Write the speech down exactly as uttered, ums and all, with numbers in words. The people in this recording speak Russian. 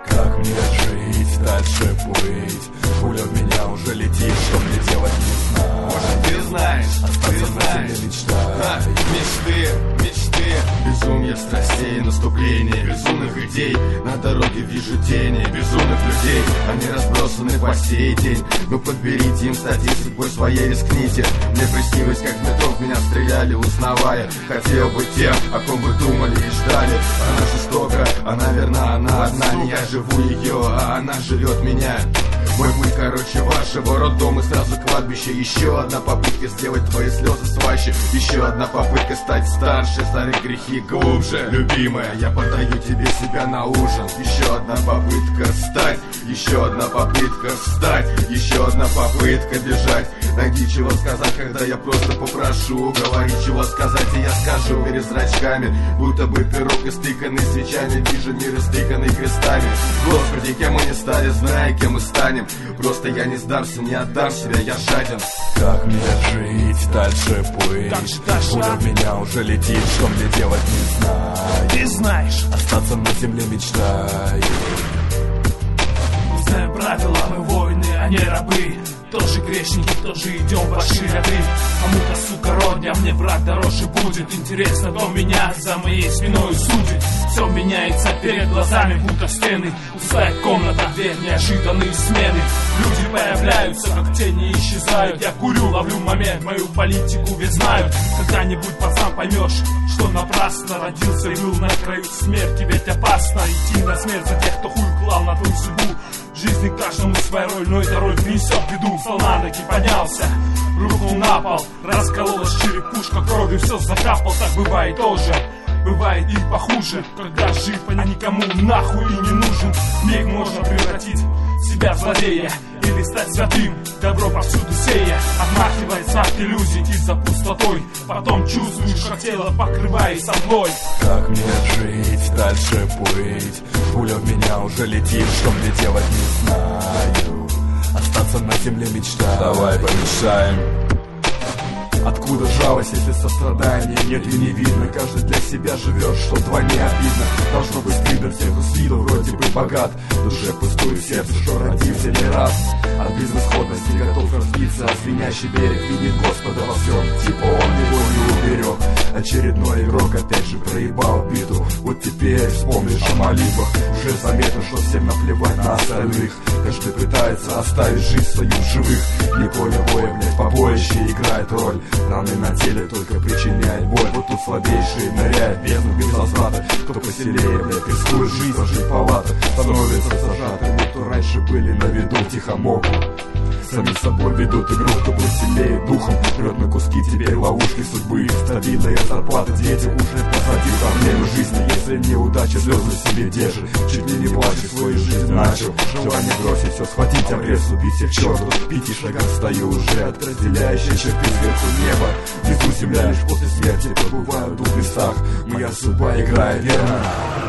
Как мне жить, дальше быть? Пуля в меня уже летит, что мне делать не знаю. Может, ты знаешь, остаться ты знаешь. на земле мечтай. А, мечты, мечты, безумие страстей, наступление безумных идей. На дороге вижу тени безумных людей. Они разбросаны по сей день. Ну подберите им, статьи судьбой своей рискните. Мне приснилось, как в метро в меня стреляли, узнавая. Хотел быть тем, о ком вы думали и ждали. Она жестока, она верна, она одна. Не я живу ее, а она живет меня. Мой путь, короче, вашего роддома, сразу кладбище. Еще одна попытка сделать твои слезы слаще. Еще одна попытка стать старше, старые грехи глубже. Любимая, я подаю тебе себя на ужин. Еще одна попытка встать. Еще одна попытка встать. Еще одна попытка бежать. Найди чего сказать, когда я просто попрошу. Говори, чего сказать, и я скажу. Перед зрачками, будто бы пирог истыканный свечами. Вижу мир истыканный крестами. Господи, кем мы не стали, зная, кем мы станем. Просто я не сдамся, не отдам себя, я жаден. Как мне жить, дальше быть? Дальше, дальше. Пуля в меня уже летит, что мне делать не знаю. Ты знаешь, остаться на земле мечтаю. Знаем правила, мы воины, а не рабы. Тоже грешники, тоже идем в ваши ряды. Кому-то, сука, родня, мне враг дороже будет. Интересно, кто меня за моей спиной судит. Все меняется перед глазами, будто стены. Пустая комната, две неожиданные смены. Люди появляются, как тени исчезают. Я курю, ловлю момент, мою политику ведь знают. Когда-нибудь, пацан, поймешь, что напрасно родился и был на краю смерти. Ведь опасно идти на смерть за тех, кто хуй клал на твою судьбу. В жизни каждому своя роль, но эта роль принесет беду. Встал на ноги, поднялся, рухнул на пол. Раскололась черепушка, кровью все закапал. Так бывает тоже, бывает и похуже. Когда жив, а никому нахуй и не нужен. Миг можно превратить себя в злодея или стать святым, добро повсюду сея. Отмахивается от иллюзий и за пустотой. Потом чувствуешь, как тело покрывается мглой. Как мне жить, дальше быть? Пуля в меня уже летит, что мне делать не знаю. Остаться на земле мечтаю. Давай помешаем. Откуда жалость, если сострадания нет и не видно? Каждый для себя живет, что вдвойне обидно. Должно быть стыдно всех с виду, вроде бы богат. В душе пустую сердце, что родился не раз. От безысходности готов разбиться, а звенящий берег видит Господа во всем. Типа он его не уберег. Очередной игрок опять же проебал биту. Вот теперь вспомнишь о молитвах. Уже заметно, что всем наплевать на остальных. Каждый пытается оставить жизнь свою в живых. Не поле боя, блядь, побоище играет роль. Раны на теле только причиняет боль. Вот тут слабейший ныряет в бездну без возврата. Кто посильнее, блядь, рискует жизнь, прожить палатах. Становится зажатыми, кто раньше были на виду, тихо могут. Сами собой ведут игру, кто был сильнее духом. Рвет на куски теперь ловушки судьбы. Стабильная зарплата, дети уже позади. Проблемы жизни, если неудача, слезы себе держит. Чуть ли не плачет, свою жизнь начал. Желание бросить все, схватить обрез, убить всех черту. В пяти шагах стою уже от разделяющей черты сверху неба. Внизу земля лишь после смерти, побываю в двух местах. Моя судьба играет верно.